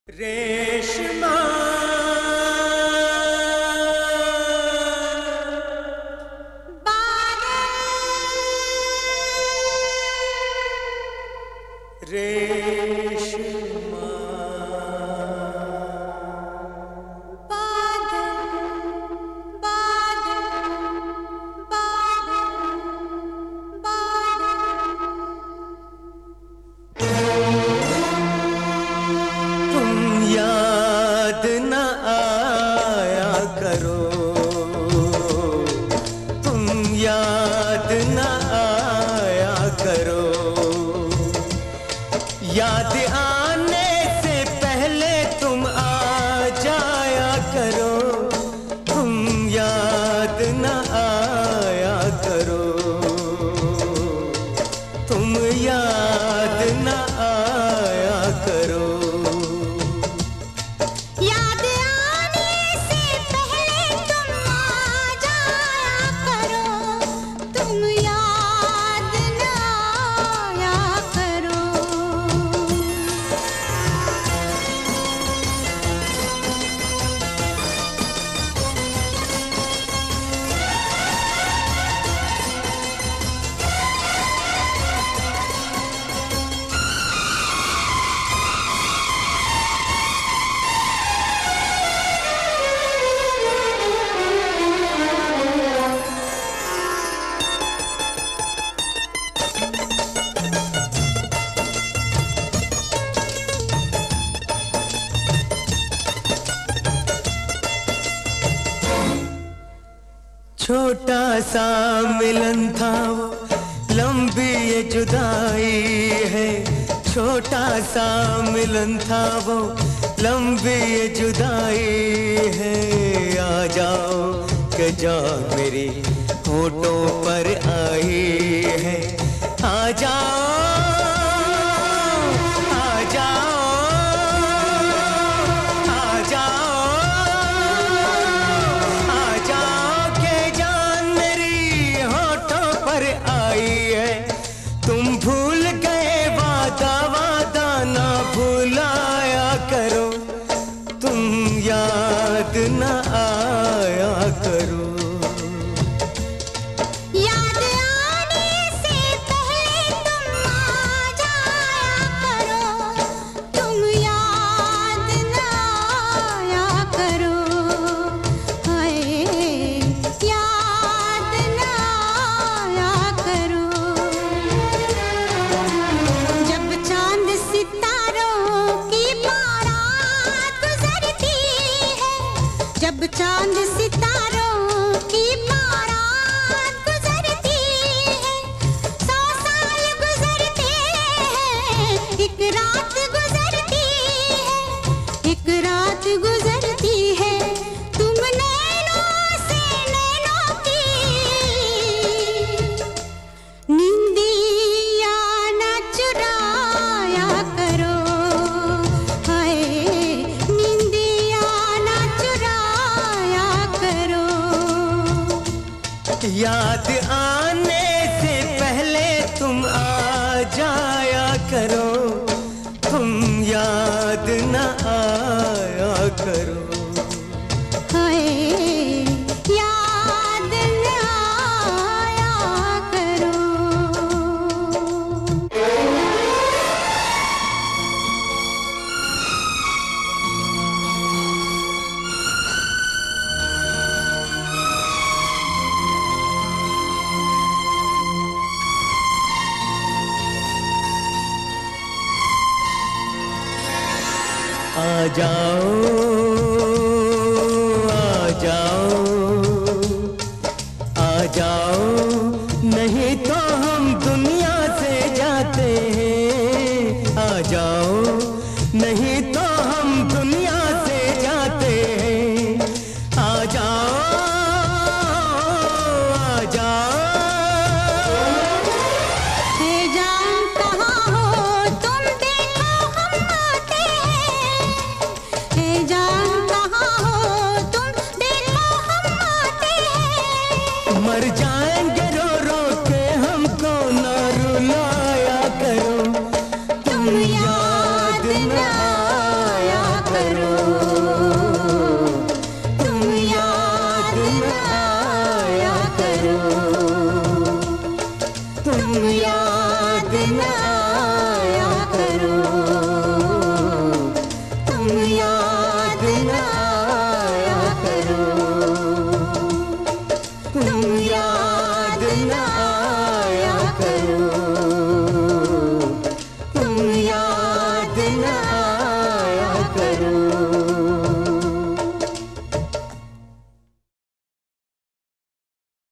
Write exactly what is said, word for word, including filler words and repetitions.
रेशमा रेशमा याद न आया करो, तुम याद न आया करो। याद आने से पहले तुम आ जाया करो, तुम याद न आया करो, तुम याद न आया करो। छोटा सा मिलन था वो, लंबी ये जुदाई है। छोटा सा मिलन था वो, लंबी ये जुदाई है। आ जाओ के जान मेरी होठों पर आई है। आ जाओ आ जाओ आ जाओ तुम भूल गए वादा, वादा ना भुलाया करो, तुम याद न आया करो। याद आने से पहले तुम आ जाया करो, तुम याद न आया करो। हाय याद न आया करो। जब चांद सितारों की बारात गुजरती है, सौ साल गुजरते हैं, एक रात गुजरती है, एक रात गुजरती है। तुम नैनों से नैनों की नींदिया न चुराया करो। याद आने से पहले तुम आ जाया करो, तुम याद न आया करो। हाय याद न आया करो। आ जाओ आ जाओ आ जाओ, नहीं तो हम दुनिया से जाते हैं। आ जाओ नहीं तो हम दुनिया से जाते हैं। आ जाओ आ जाओ। जान कहाँ हो तुम, देखो हम आते हैं। मर जा